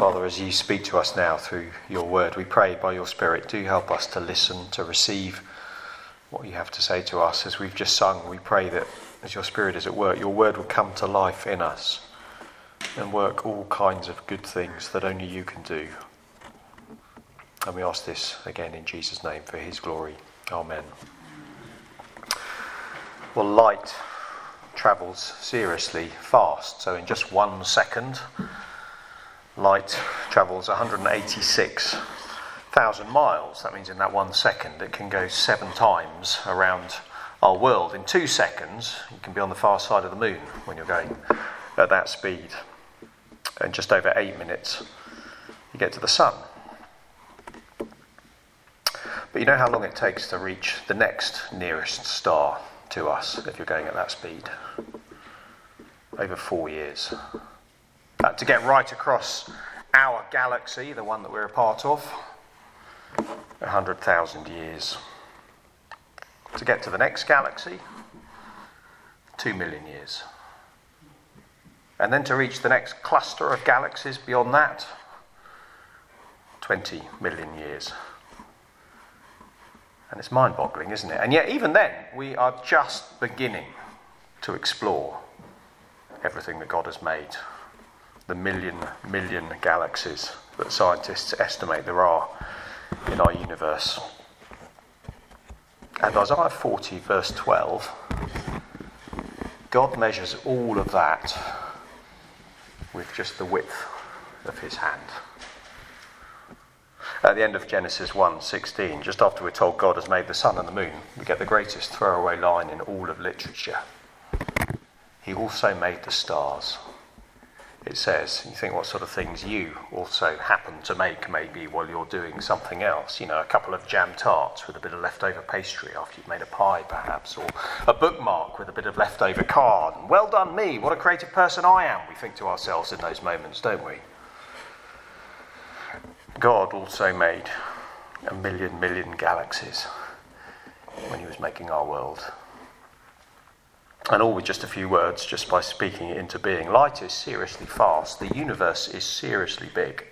Father, as you speak to us now through your word, we pray by your Spirit, do help us to listen, to receive what you have to say to us. As we've just sung, we pray that as your Spirit is at work, your word will come to life in us and work all kinds of good things that only you can do. And we ask this again in Jesus' name for his glory. Amen. Well, light travels seriously fast. So in just 1 second, light travels 186,000 miles. That means in that 1 second it can go 7 times around our world. In 2 seconds you can be on the far side of the moon when you're going at that speed. And just over 8 minutes you get to the sun. But you know how long it takes to reach the next nearest star to us if you're going at that speed? Over 4 years. To get right across our galaxy, the one that we're a part of, 100,000 years. To get to the next galaxy, 2 million years. And then to reach the next cluster of galaxies beyond that, 20 million years. And it's mind-boggling, isn't it? And yet even then, we are just beginning to explore everything that God has made. The million galaxies that scientists estimate there are in our universe. And Isaiah 40 verse 12, God measures all of that with just the width of his hand. At the end of Genesis 1:16, just after we're told God has made the sun and the moon, we get the greatest throwaway line in all of literature. He also made the stars. It says, you think what sort of things you also happen to make maybe while you're doing something else. You know, a couple of jam tarts with a bit of leftover pastry after you've made a pie perhaps, or a bookmark with a bit of leftover card. And well done me, what a creative person I am, we think to ourselves in those moments, don't we? God also made a million galaxies when he was making our world. And all with just a few words, just by speaking it into being. Light is seriously fast. The universe is seriously big.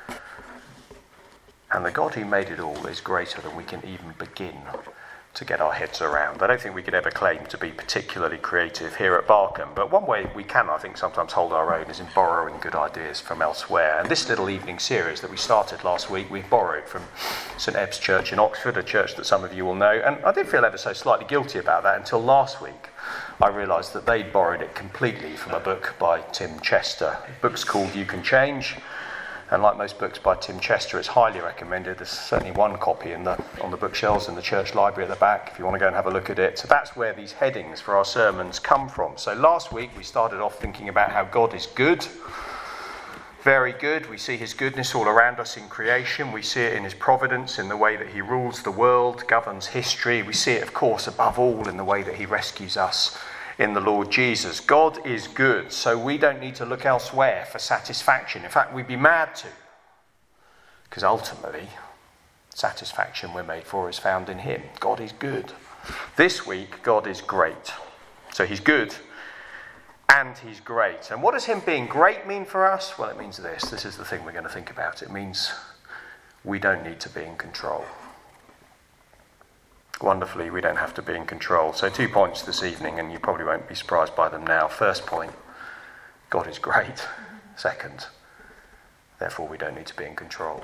And the God who made it all is greater than we can even begin to get our heads around. I don't think we could ever claim to be particularly creative here at Barkham, but one way we can, I think, sometimes hold our own is in borrowing good ideas from elsewhere. And this little evening series that we started last week, we've borrowed from St Ebb's Church in Oxford, a church that some of you will know. And I did feel ever so slightly guilty about that until last week. I realised that they'd borrowed it completely from a book by Tim Chester. The book's called You Can Change. And like most books by Tim Chester, it's highly recommended. There's certainly one copy on the bookshelves in the church library at the back if you want to go and have a look at it. So that's where these headings for our sermons come from. So last week we started off thinking about how God is good, very good. We see his goodness all around us in creation. We see it in his providence, in the way that he rules the world, governs history. We see it, of course, above all in the way that he rescues us in the Lord Jesus. God is good, so we don't need to look elsewhere for satisfaction. In fact, we'd be mad to, because ultimately, satisfaction we're made for is found in him. God is good. This week, God is great. So he's good and he's great. And what does him being great mean for us? Well, it means this. This is the thing we're going to think about. It means we don't need to be in control. Wonderfully, we don't have to be in control. So 2 points this evening, and you probably won't be surprised by them now. First point, God is great. Second, therefore we don't need to be in control.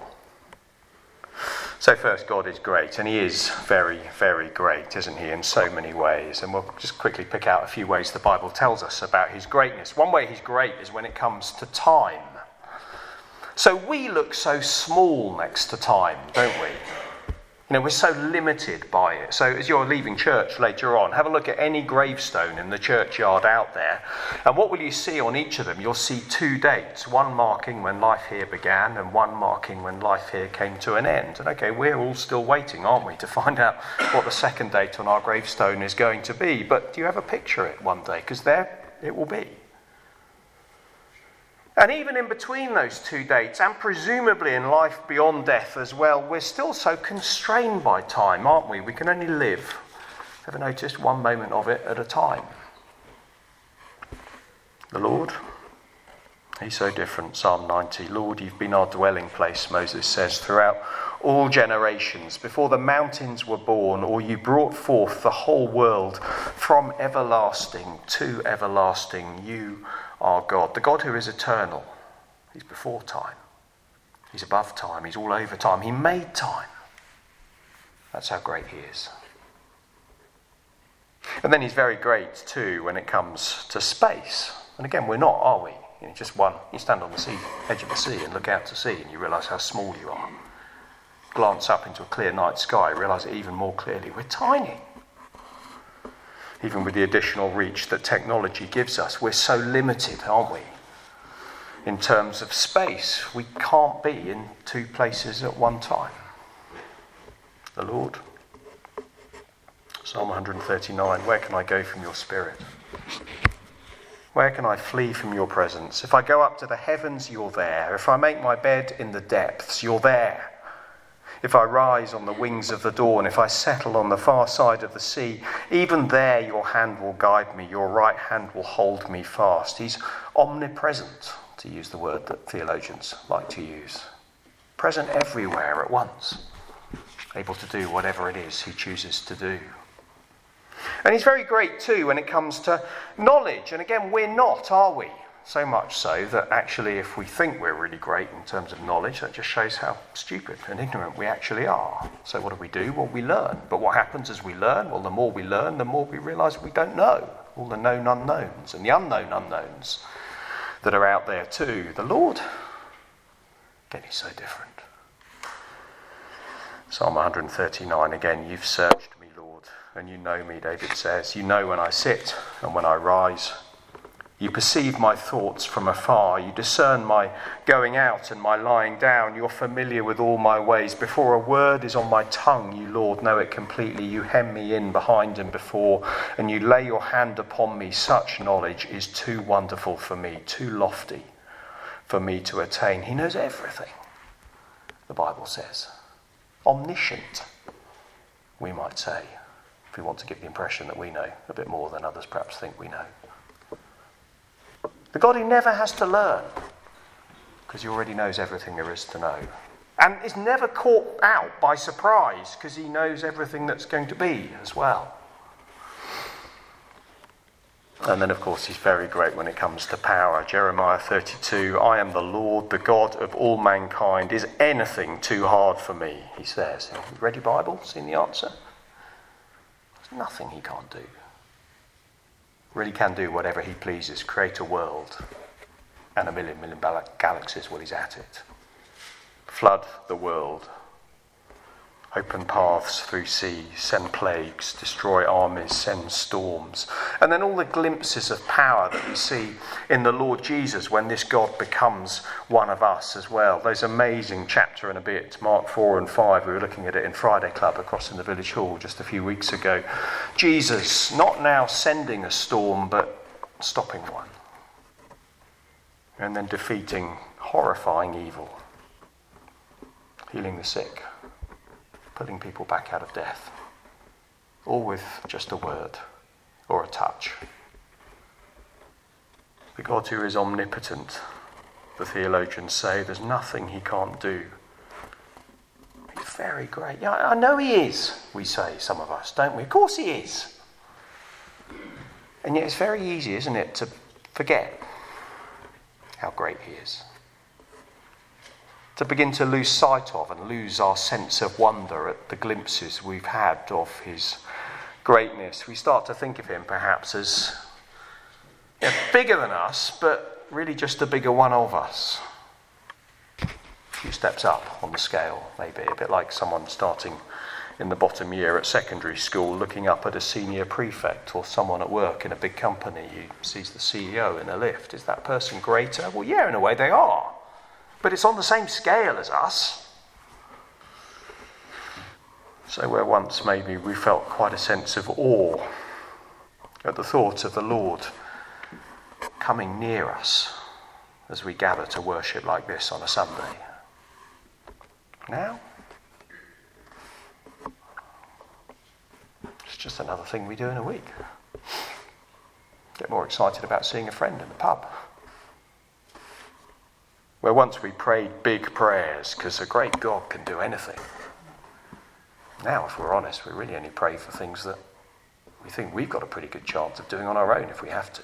So first, God is great, and he is very, very great, isn't he, in so many ways. And we'll just quickly pick out a few ways the Bible tells us about his greatness. One way he's great is when it comes to time. So we look so small next to time, don't we? You know, we're so limited by it. So as you're leaving church later on, have a look at any gravestone in the churchyard out there. And what will you see on each of them? You'll see 2 dates, one marking when life here began and one marking when life here came to an end. And okay, we're all still waiting, aren't we, to find out what the second date on our gravestone is going to be. But do you ever picture it one day? Because there it will be. And even in between those 2 dates, and presumably in life beyond death as well, we're still so constrained by time, aren't we? We can only live, ever noticed, one moment of it at a time. The Lord, He's so different. Psalm 90, Lord, you've been our dwelling place, Moses says, throughout all generations. Before the mountains were born, or you brought forth the whole world, from everlasting to everlasting, you are God. The God who is eternal. He's before time. He's above time. He's all over time. He made time. That's how great he is. And then he's very great too when it comes to space. And again, we're not, are we? Just one. You stand on the edge of the sea and look out to sea and you realise how small you are. Glance up into a clear night sky, realise it even more clearly. We're tiny. Even with the additional reach that technology gives us, we're so limited, aren't we? In terms of space, we can't be in two places at one time. The Lord. Psalm 139, where can I go from your spirit? Where can I flee from your presence? If I go up to the heavens, you're there. If I make my bed in the depths, you're there. If I rise on the wings of the dawn, if I settle on the far side of the sea, even there your hand will guide me, your right hand will hold me fast. He's omnipresent, to use the word that theologians like to use. Present everywhere at once, able to do whatever it is he chooses to do. And he's very great too when it comes to knowledge. And again, we're not, are we? So much so that actually if we think we're really great in terms of knowledge, that just shows how stupid and ignorant we actually are. So what do? Well, we learn. But what happens as we learn? Well, the more we learn, the more we realise we don't know. All the known unknowns and the unknown unknowns that are out there too. The Lord, again, he's so different. Psalm 139, again, you've searched me, Lord, and you know me, David says. You know when I sit and when I rise. You perceive my thoughts from afar. You discern my going out and my lying down. You're familiar with all my ways. Before a word is on my tongue, you, Lord, know it completely. You hem me in behind and before, and you lay your hand upon me. Such knowledge is too wonderful for me, too lofty for me to attain. He knows everything, the Bible says. Omniscient, we might say, if we want to give the impression that we know a bit more than others perhaps think we know. The God who never has to learn, because he already knows everything there is to know. And is never caught out by surprise, because he knows everything that's going to be as well. And then, of course, he's very great when it comes to power. Jeremiah 32, I am the Lord, the God of all mankind. Is anything too hard for me? He says. Have you read your Bible? Seen the answer? There's nothing he can't do. Really can do whatever he pleases. Create a world and a million galaxies while he's at it. Flood the world. Open paths through seas, send plagues, destroy armies, send storms. And then all the glimpses of power that we see in the Lord Jesus when this God becomes one of us as well. Those amazing chapter and a bit, Mark 4 and 5, we were looking at it in Friday Club across in the village hall just a few weeks ago. Jesus not now sending a storm, but stopping one. And then defeating horrifying evil. Healing the sick. Putting people back out of death, all with just a word or a touch. The God who is omnipotent, the theologians say, there's nothing he can't do. He's very great. Yeah, I know he is, we say, some of us, don't we? Of course he is. And yet it's very easy, isn't it, to forget how great he is. To begin to lose sight of and lose our sense of wonder at the glimpses we've had of his greatness. We start to think of him perhaps as bigger than us, but really just a bigger one of us. A few steps up on the scale, maybe. A bit like someone starting in the bottom year at secondary school looking up at a senior prefect, or someone at work in a big company who sees the CEO in a lift. Is that person greater? Well, yeah, in a way they are. But it's on the same scale as us. So where once maybe we felt quite a sense of awe at the thought of the Lord coming near us as we gather to worship like this on a Sunday. Now, it's just another thing we do in a week. Get more excited about seeing a friend in the pub. where once we prayed big prayers because a great God can do anything. Now, if we're honest, we really only pray for things that we think we've got a pretty good chance of doing on our own if we have to.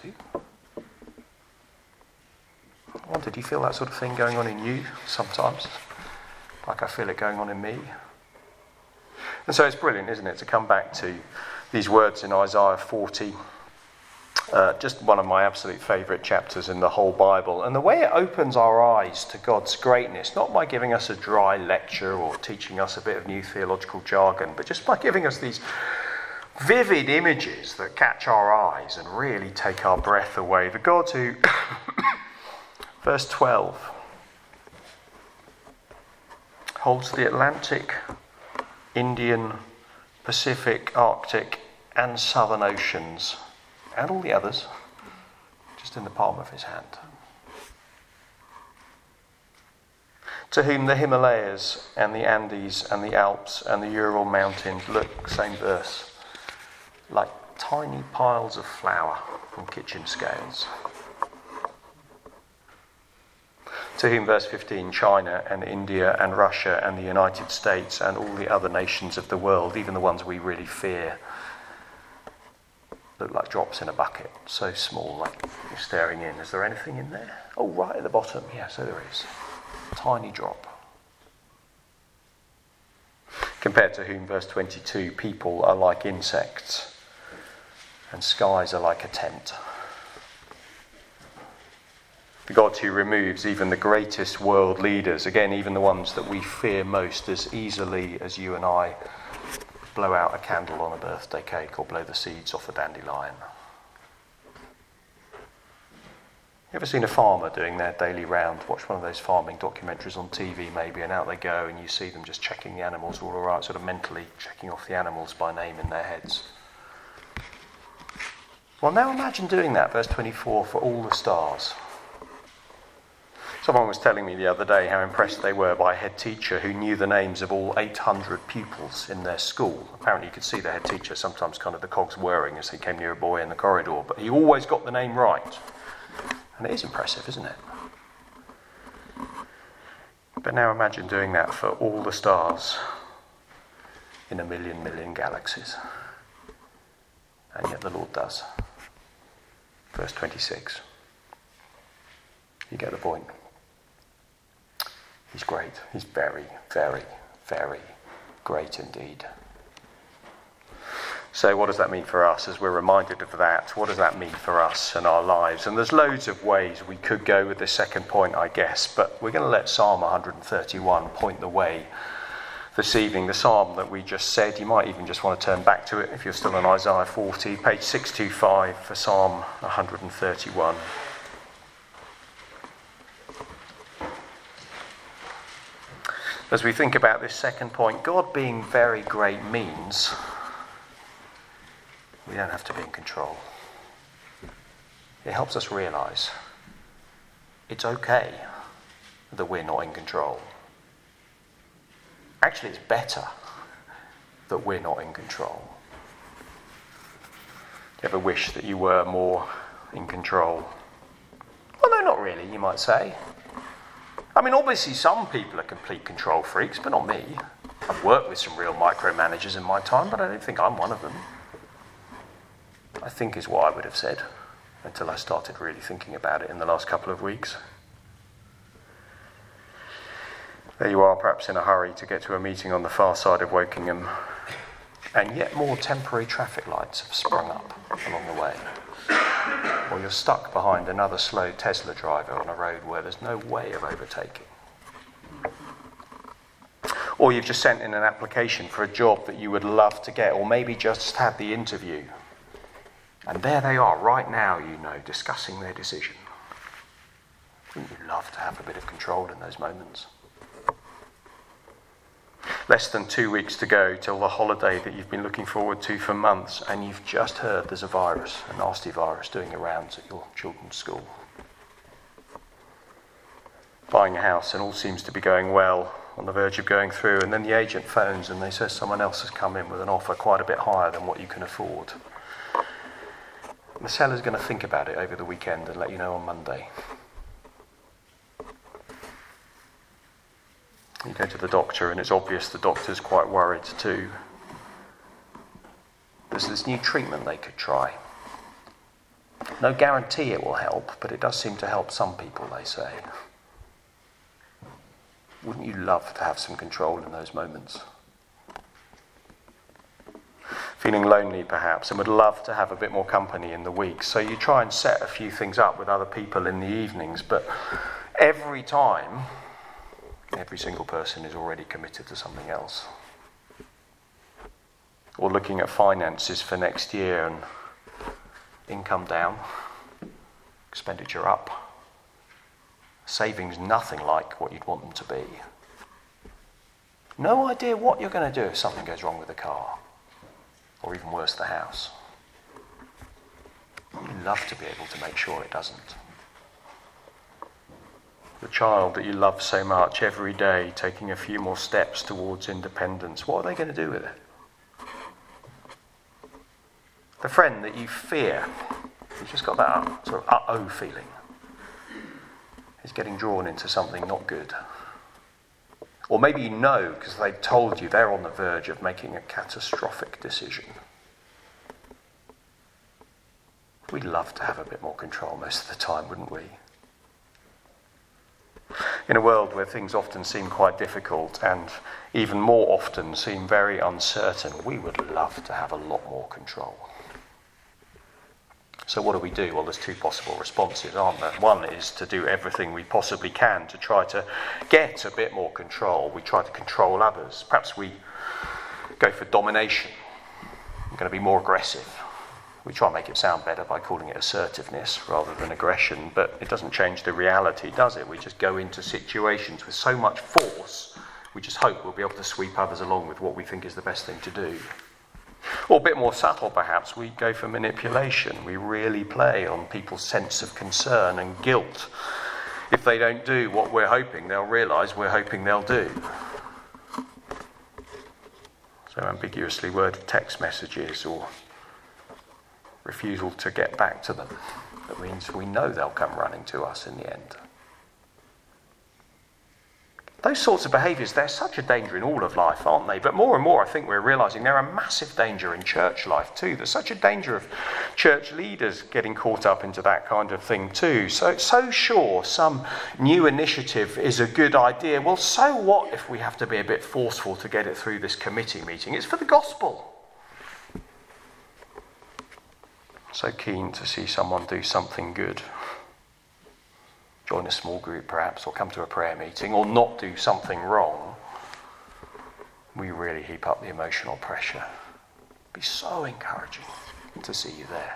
I wonder, do you feel that sort of thing going on in you sometimes? Like I feel it going on in me? And so it's brilliant, isn't it, to come back to these words in Isaiah 40. Just one of my absolute favourite chapters in the whole Bible. And the way it opens our eyes to God's greatness, not by giving us a dry lecture or teaching us a bit of new theological jargon, but just by giving us these vivid images that catch our eyes and really take our breath away. The God who, verse 12, holds the Atlantic, Indian, Pacific, Arctic and Southern Oceans and all the others just in the palm of his hand. To whom the Himalayas and the Andes and the Alps and the Ural Mountains look, same verse, like tiny piles of flour from kitchen scales. To whom, verse 15, China and India and Russia and the United States and all the other nations of the world, even the ones we really fear, look like drops in a bucket, so small, like you're staring in. Is there anything in there? Oh, right at the bottom. Yeah, so there is. Tiny drop. Compared to whom, verse 22, people are like insects and skies are like a tent. The God who removes even the greatest world leaders, again, even the ones that we fear most, as easily as you and I blow out a candle on a birthday cake or blow the seeds off a dandelion. You ever seen a farmer doing their daily round? Watch one of those farming documentaries on TV maybe, and out they go and you see them just checking the animals all right, sort of mentally checking off the animals by name in their heads. Well, now imagine doing that, verse 24, for all the stars. Someone was telling me the other day how impressed they were by a head teacher who knew the names of all 800 pupils in their school. Apparently you could see the head teacher sometimes kind of the cogs whirring as he came near a boy in the corridor, but he always got the name right. And it is impressive, isn't it? But now imagine doing that for all the stars in a million galaxies. And yet the Lord does. Verse 26. You get the point. He's great. He's very, very, very great indeed. So what does that mean for us as we're reminded of that? What does that mean for us and our lives? And there's loads of ways we could go with this second point, I guess, but we're going to let Psalm 131 point the way this evening. The psalm that we just said, you might even just want to turn back to it if you're still in Isaiah 40, page 625 for Psalm 131. As we think about this second point, God being very great means we don't have to be in control. It helps us realise it's okay that we're not in control. Actually, it's better that we're not in control. Do you ever wish that you were more in control? Well, no, not really, you might say. I mean, obviously some people are complete control freaks, but not me. I've worked with some real micromanagers in my time, but I don't think I'm one of them. I think is what I would have said until I started really thinking about it in the last couple of weeks. There you are, perhaps in a hurry to get to a meeting on the far side of Wokingham, and yet more temporary traffic lights have sprung up along the way. Or you're stuck behind another slow Tesla driver on a road where there's no way of overtaking. Or you've just sent in an application for a job that you would love to get, or maybe just had the interview. And there they are, right now, you know, discussing their decision. Wouldn't you love to have a bit of control in those moments? Less than 2 weeks to go till the holiday that you've been looking forward to for months, and you've just heard there's a virus, a nasty virus, doing the rounds at your children's school. Buying a house, and all seems to be going well, on the verge of going through, and then the agent phones and they say someone else has come in with an offer quite a bit higher than what you can afford. The seller's going to think about it over the weekend and let you know on Monday. You go to the doctor and it's obvious the doctor's quite worried too. There's this new treatment they could try. No guarantee it will help, but it does seem to help some people, they say. Wouldn't you love to have some control in those moments? Feeling lonely perhaps, and would love to have a bit more company in the week. So you try and set a few things up with other people in the evenings, but every time, every single person is already committed to something else. Or looking at finances for next year and income down, expenditure up, savings nothing like what you'd want them to be. No idea what you're going to do if something goes wrong with the car, or even worse, the house. You'd love to be able to make sure it doesn't. The child that you love so much every day, taking a few more steps towards independence, what are they going to do with it? The friend that you fear, you've just got that sort of uh-oh feeling, is getting drawn into something not good. Or maybe you know, because they've told you they're on the verge of making a catastrophic decision. We'd love to have a bit more control most of the time, wouldn't we? In a world where things often seem quite difficult and even more often seem very uncertain, we would love to have a lot more control. So what do? Well, there's two possible responses, aren't there? One is to do everything we possibly can to try to get a bit more control. We try to control others. Perhaps we go for domination. We're going to be more aggressive. We try and make it sound better by calling it assertiveness rather than aggression, but it doesn't change the reality, does it? We just go into situations with so much force, we just hope we'll be able to sweep others along with what we think is the best thing to do. Or a bit more subtle, perhaps, we go for manipulation. We really play on people's sense of concern and guilt. If they don't do what we're hoping, they'll realise we're hoping they'll do. So ambiguously worded text messages or refusal to get back to them. That means we know they'll come running to us in the end. Those sorts of behaviours, they're such a danger in all of life, aren't they? But more and more I think we're realising they're a massive danger in church life too. There's such a danger of church leaders getting caught up into that kind of thing too. So sure, some new initiative is a good idea. Well, so what if we have to be a bit forceful to get it through this committee meeting? It's for the gospel. So keen to see someone do something good. Join a small group perhaps, or come to a prayer meeting, or not do something wrong. We really heap up the emotional pressure. It'd be so encouraging to see you there.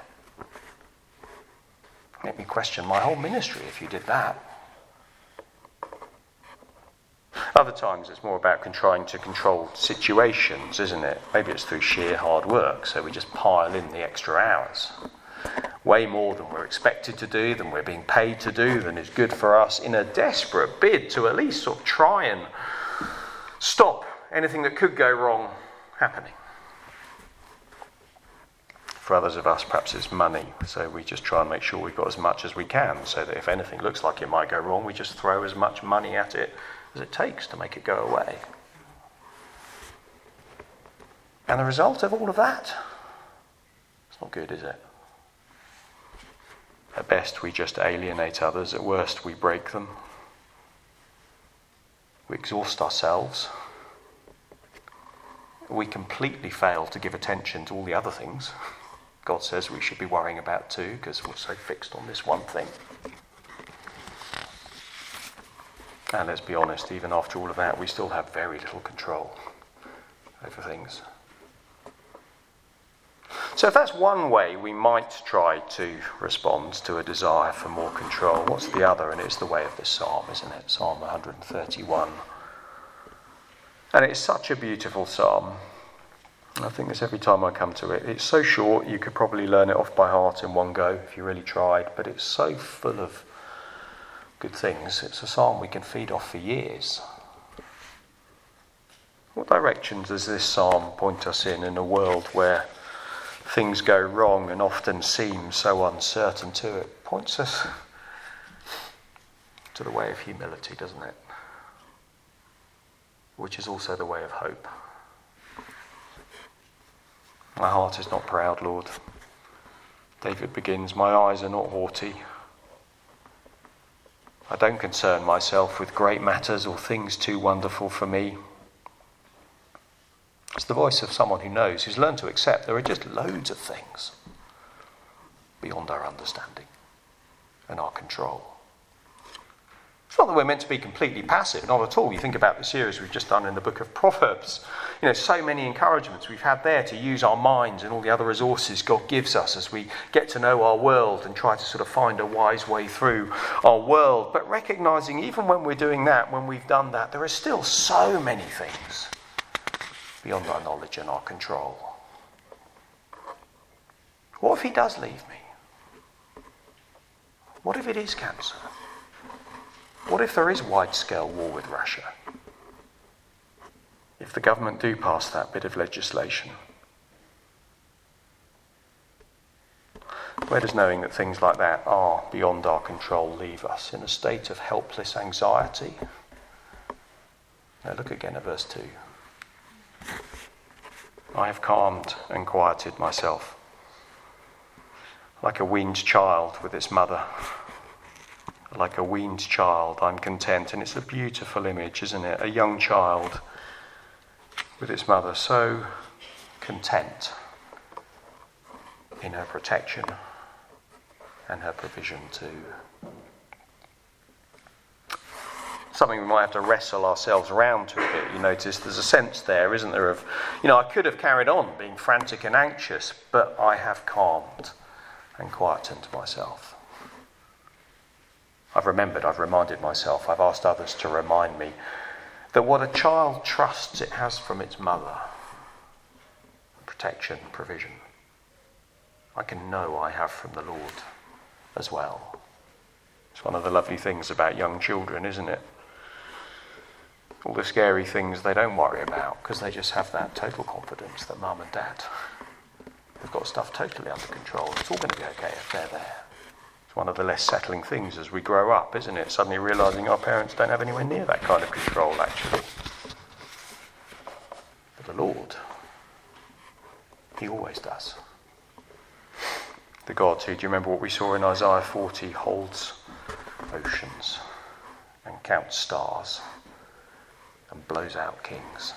Make me question my whole ministry if you did that. Other times it's more about trying to control situations, isn't it? Maybe it's through sheer hard work, so we just pile in the extra hours. Way more than we're expected to do, than we're being paid to do, than is good for us, in a desperate bid to at least sort of try and stop anything that could go wrong happening. For others of us, perhaps it's money, so we just try and make sure we've got as much as we can, so that if anything looks like it might go wrong, we just throw as much money at it as it takes to make it go away. And the result of all of that, it's not good, is it? At best, we just alienate others. At worst, we break them. We exhaust ourselves. We completely fail to give attention to all the other things God says we should be worrying about too, because we're so fixed on this one thing. And let's be honest, even after all of that, we still have very little control over things. So if that's one way we might try to respond to a desire for more control, what's the other? And it's the way of this psalm, isn't it? Psalm 131. And it's such a beautiful psalm. I think this every time I come to it. It's so short, you could probably learn it off by heart in one go if you really tried, but it's so full of good things. It's a psalm we can feed off for years. What directions does this psalm point us in a world where things go wrong and often seem so uncertain too? It points us to the way of humility, doesn't it? which is also the way of hope. My heart is not proud, Lord. David begins, my eyes are not haughty. I don't concern myself with great matters or things too wonderful for me. It's the voice of someone who knows, who's learned to accept there are just loads of things beyond our understanding and our control. It's not that we're meant to be completely passive, not at all. You think about the series we've just done in the book of Proverbs. You know, so many encouragements we've had there to use our minds and all the other resources God gives us as we get to know our world and try to sort of find a wise way through our world. But recognising even when we're doing that, when we've done that, there are still so many things beyond our knowledge and our control. What if he does leave me? What if it is cancer? What if there is wide-scale war with Russia? If the government do pass that bit of legislation? Where does knowing that things like that are beyond our control leave us? In a state of helpless anxiety? Now look again at verse 2. I have calmed and quieted myself, like a weaned child with its mother. Like a weaned child, I'm content. And it's a beautiful image, isn't it? A young child with its mother, so content in her protection and her provision too. Something we might have to wrestle ourselves around to a bit. You notice there's a sense there, isn't there, of, I could have carried on being frantic and anxious, but I have calmed and quietened myself. I've reminded myself, I've asked others to remind me that what a child trusts it has from its mother, protection, provision, I can know I have from the Lord as well. It's one of the lovely things about young children, isn't it? All the scary things they don't worry about because they just have that total confidence that mum and dad have got stuff totally under control. It's all going to be okay if they're there. One of the less settling things as we grow up, isn't it? Suddenly realising our parents don't have anywhere near that kind of control, actually. But the Lord, he always does. The God who, do you remember what we saw in Isaiah 40, holds oceans and counts stars and blows out kings.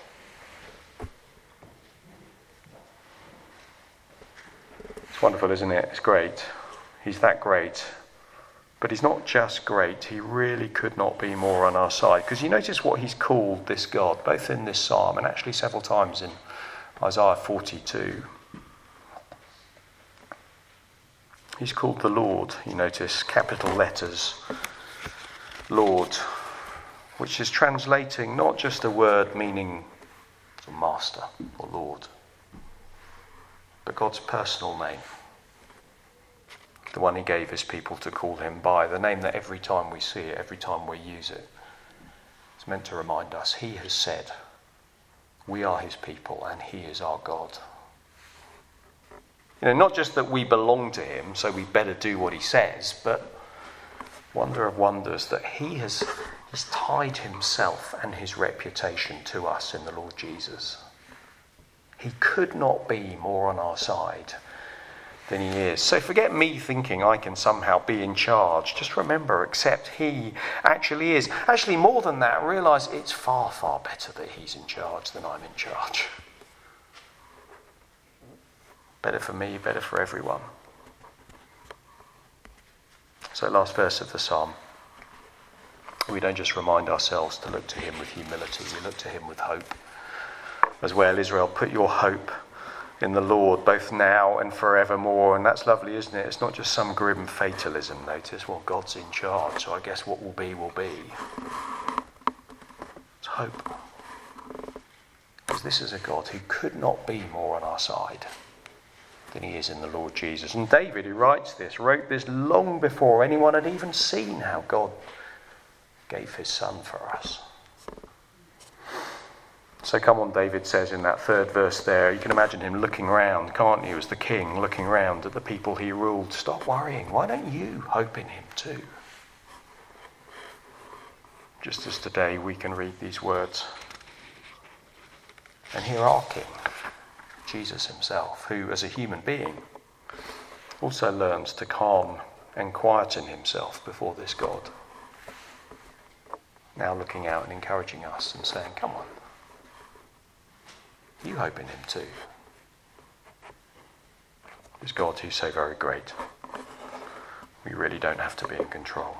It's wonderful, isn't it? It's great. He's that great. But he's not just great. He really could not be more on our side. Because you notice what he's called this God, both in this psalm and actually several times in Isaiah 42. He's called the Lord. You notice capital letters, Lord, which is translating not just a word meaning master or Lord, but God's personal name. The one he gave his people to call him by, the name that every time we see it, every time we use it, it's meant to remind us he has said we are his people and he is our God. Not just that we belong to him, so we better do what he says, but wonder of wonders that he has tied himself and his reputation to us in the Lord Jesus. He could not be more on our side than he is. So forget me thinking I can somehow be in charge. Just remember, accept he actually is. Actually, more than that, realise it's far, far better that he's in charge than I'm in charge. Better for me, better for everyone. So last verse of the psalm. We don't just remind ourselves to look to him with humility, we look to him with hope. As well, Israel, put your hope in the Lord, both now and forevermore. And that's lovely, isn't it? It's not just some grim fatalism, notice. Well, God's in charge, so I guess what will be, will be. It's hope. Because this is a God who could not be more on our side than he is in the Lord Jesus. And David, who wrote this long before anyone had even seen how God gave his son for us. So come on, David says in that third verse there, you can imagine him looking round, can't you, as the king, looking round at the people he ruled. Stop worrying. Why don't you hope in him too? Just as today we can read these words And here our King, Jesus himself, who as a human being also learns to calm and quieten himself before this God. Now looking out and encouraging us and saying, come on, you hope in him too. This God who's so very great. We really don't have to be in control.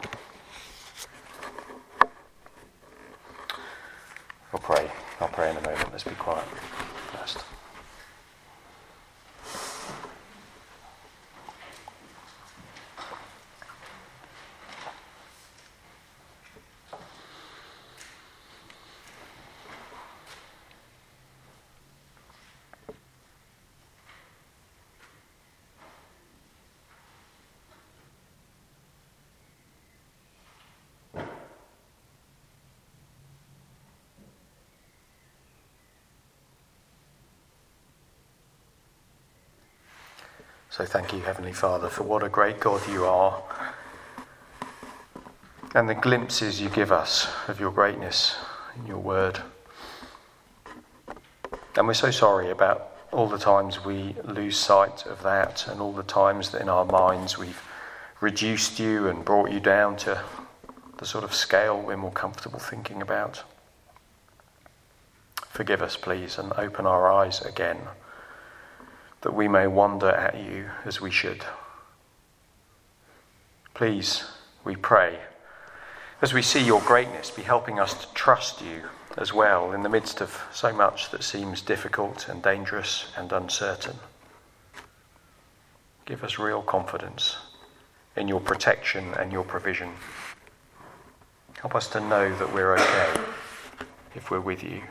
I'll pray in a moment. Let's be quiet first. So thank you, Heavenly Father, for what a great God you are, and the glimpses you give us of your greatness in your word. And we're so sorry about all the times we lose sight of that, and all the times that in our minds we've reduced you and brought you down to the sort of scale we're more comfortable thinking about. Forgive us, please, and open our eyes again, that we may wonder at you as we should. Please, we pray, as we see your greatness, be helping us to trust you as well in the midst of so much that seems difficult and dangerous and uncertain. Give us real confidence in your protection and your provision. Help us to know that we're okay if we're with you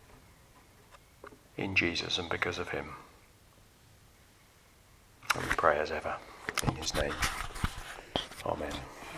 in Jesus and because of him. And we pray as ever in his name. Amen.